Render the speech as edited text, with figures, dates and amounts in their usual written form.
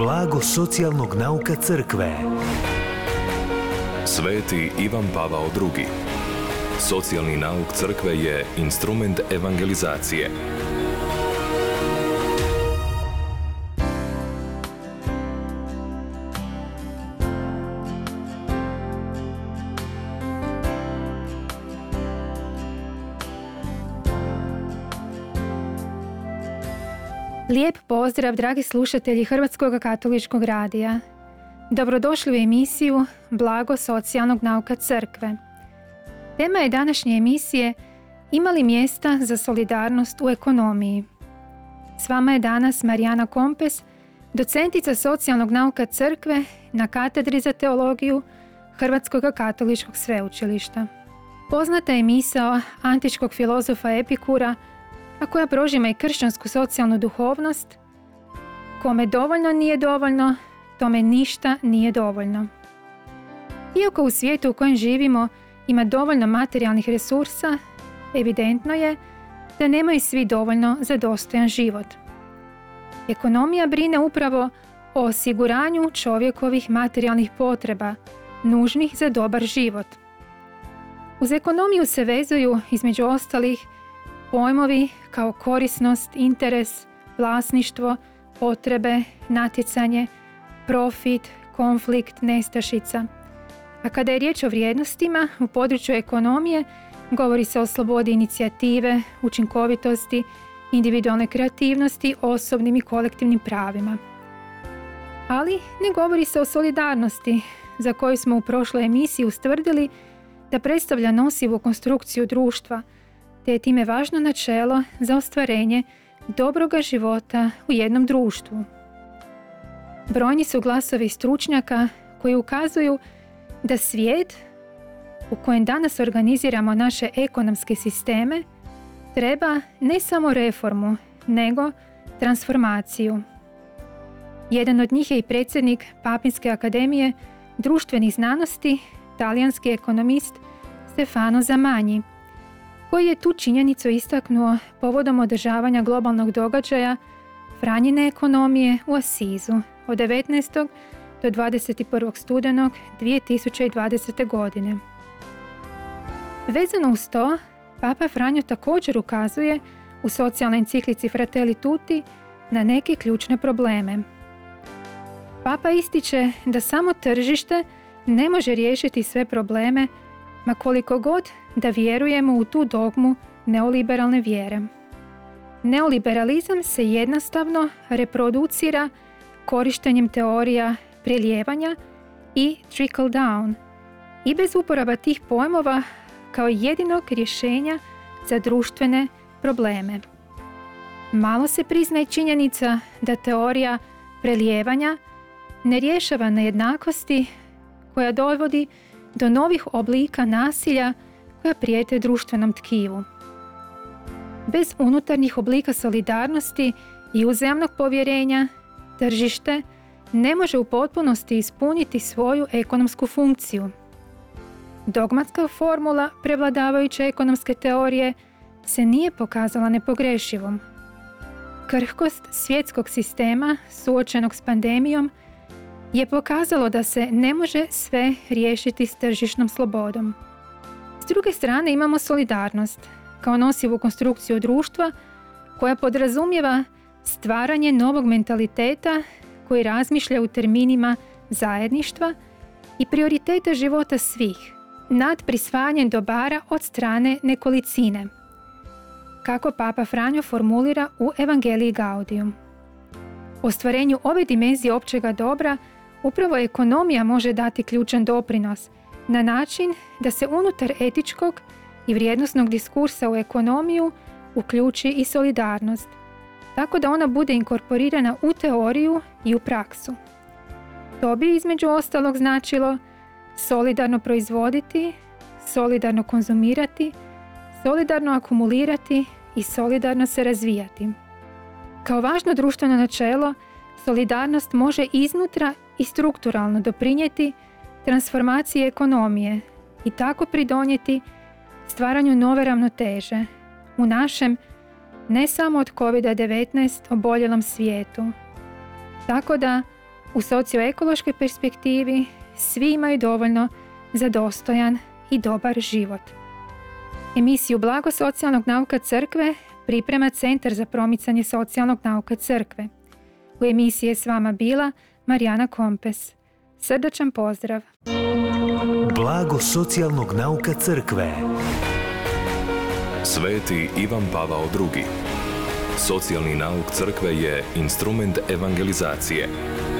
Blago socijalnog nauka crkve. Sveti Ivan Pavao II. Socijalni nauk crkve je instrument evangelizacije. Lijep pozdrav, dragi slušatelji Hrvatskog katoličkog radija. Dobrodošli u emisiju Blago socijalnog nauka crkve. Tema je današnje emisije Ima li mjesta za solidarnost u ekonomiji? S vama je danas Marijana Kompes, docentica socijalnog nauka crkve na katedri za teologiju Hrvatskog katoličkog sveučilišta. Poznata je misao antičkog filozofa Epikura, a koja prožima i kršćansku socijalnu duhovnost: kome dovoljno nije dovoljno, tome ništa nije dovoljno. Iako u svijetu u kojem živimo ima dovoljno materijalnih resursa, evidentno je da nemaju svi dovoljno za dostojan život. Ekonomija brine upravo o osiguranju čovjekovih materijalnih potreba, nužnih za dobar život. Uz ekonomiju se vezuju, između ostalih, pojmovi kao korisnost, interes, vlasništvo, potrebe, natjecanje, profit, konflikt, nestašica. A kada je riječ o vrijednostima u području ekonomije, govori se o slobodi inicijative, učinkovitosti, individualne kreativnosti, osobnim i kolektivnim pravima. Ali ne govori se o solidarnosti, za koju smo u prošloj emisiji ustvrdili da predstavlja nosivu konstrukciju društva, te je time važno načelo za ostvarenje dobroga života u jednom društvu. Brojni su glasovi stručnjaka koji ukazuju da svijet u kojem danas organiziramo naše ekonomske sisteme treba ne samo reformu, nego transformaciju. Jedan od njih je i predsjednik Papinske akademije društvenih znanosti, talijanski ekonomist Stefano Zamanji, koji je tu činjenicu istaknuo povodom održavanja globalnog događaja Franjine ekonomije u Asizu od 19. do 21. studenog 2020. godine. Vezano uz to, Papa Franjo također ukazuje u socijalnoj enciklici Fratelli Tutti na neke ključne probleme. Papa ističe da samo tržište ne može riješiti sve probleme, ma koliko god da vjerujemo u tu dogmu neoliberalne vjere. Neoliberalizam se jednostavno reproducira korištenjem teorija prelijevanja i trickle down i bez uporaba tih pojmova kao jedinog rješenja za društvene probleme. Malo se priznaje činjenica da teorija prelijevanja ne rješava nejednakosti koja dovodi do novih oblika nasilja koja prijete društvenom tkivu. Bez unutarnjih oblika solidarnosti i uzajamnog povjerenja, tržište ne može u potpunosti ispuniti svoju ekonomsku funkciju. Dogmatska formula prevladavajuće ekonomske teorije se nije pokazala nepogrešivom. Krhkost svjetskog sistema suočenog s pandemijom je pokazalo da se ne može sve riješiti s tržišnom slobodom. S druge strane imamo solidarnost kao nosivu konstrukciju društva koja podrazumijeva stvaranje novog mentaliteta koji razmišlja u terminima zajedništva i prioriteta života svih nad prisvajanjem dobara od strane nekolicine, kako Papa Franjo formulira u Evangelii Gaudium. Ostvarenju ove dimenzije općega dobra upravo ekonomija može dati ključan doprinos na način da se unutar etičkog i vrijednosnog diskursa u ekonomiju uključi i solidarnost, tako da ona bude inkorporirana u teoriju i u praksu. To bi između ostalog značilo solidarno proizvoditi, solidarno konzumirati, solidarno akumulirati i solidarno se razvijati. Kao važno društveno načelo, solidarnost može iznutra i strukturalno doprinijeti transformaciji ekonomije i tako pridonijeti stvaranju nove ravnoteže u našem ne samo od COVID-19 oboljelom svijetu. Tako da U socioekološkoj perspektivi svi imaju dovoljno za dostojan i dobar život. Emisiju Blago socijalnog nauka crkve priprema Centar za promicanje socijalnog nauka crkve. U emisiji je s vama bila Marijana Kompes. Srdačan pozdrav! Blago socijalnog nauka crkve. Sveti Ivan Pavao II. Socijalni nauk crkve je instrument evangelizacije.